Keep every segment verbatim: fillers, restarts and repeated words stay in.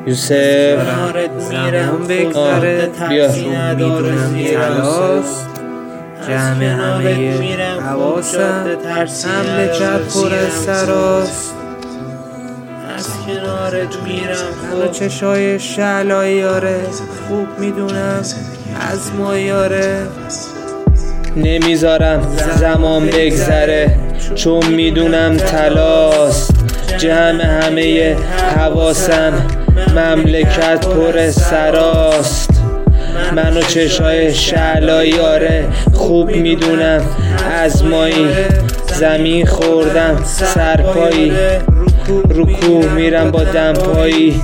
یوسف زمان بگذره بیا میدونم تلاست جمع همه حواسم مملکت پر از سراست از کنارت میرم خب چشای شعلایی یاره خوب میدونم از ما یاره نمیذارم زمان بگذره چون میدونم تلاست جمع همه حواسم مملکت پر سراست منو چشای شعلایی آره خوب میدونم از مایی زمین خوردم سرپایی رکوع میرم با دمپایی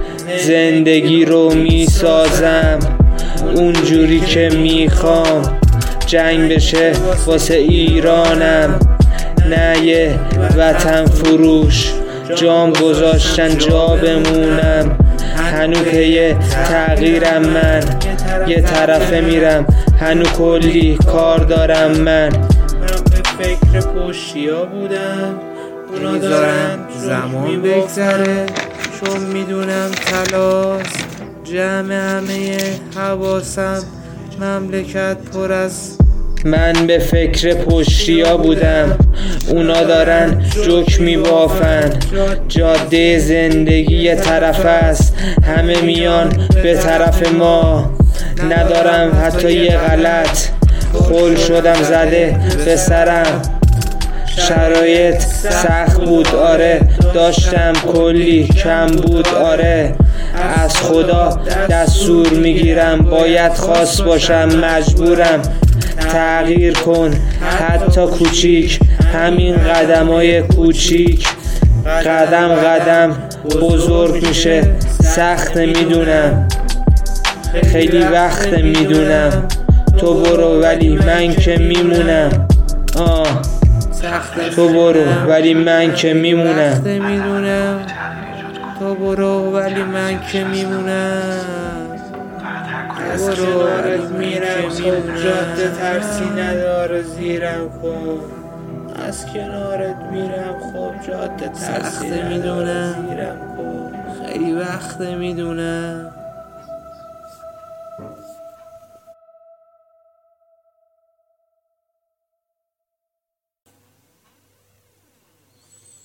زندگی رو میسازم اونجوری که میخوام جنگ بشه واسه ایرانم نه یه وطن فروش جام گذاشتن جا بمونم هنو پی تغییرم من یه طرفه میرم هنو کلی کار دارم من من به فکر پشتیا بودم اونا دارن زمان بگذره چون میدونم تلاست جمع همه حواسم مملکت پر از من به فکر پشتیا بودم اونا دارن جوک میبافن جاده زندگی یه طرف است همه میان به طرف ما ندارم حتی یه غلط خل شدم زده به سرم شرایط سخت بود آره داشتم کلی کم بود آره از خدا دستور میگیرم باید خاص باشم مجبورم تغییر کن حتی کوچیک همین قدمای کوچیک قدم قدم بزرگ میشه سخت میدونم خیلی وقت میدونم تو برو ولی من که میمونم آه تو برو ولی من که میمونم میدونم تو برو ولی من که میمونم از کنارت میرم خب جاده ترسی نداره زیرم کن از کنارت میرم خب جاده ترسی نداره زیرم کن خیلی وقت میدونم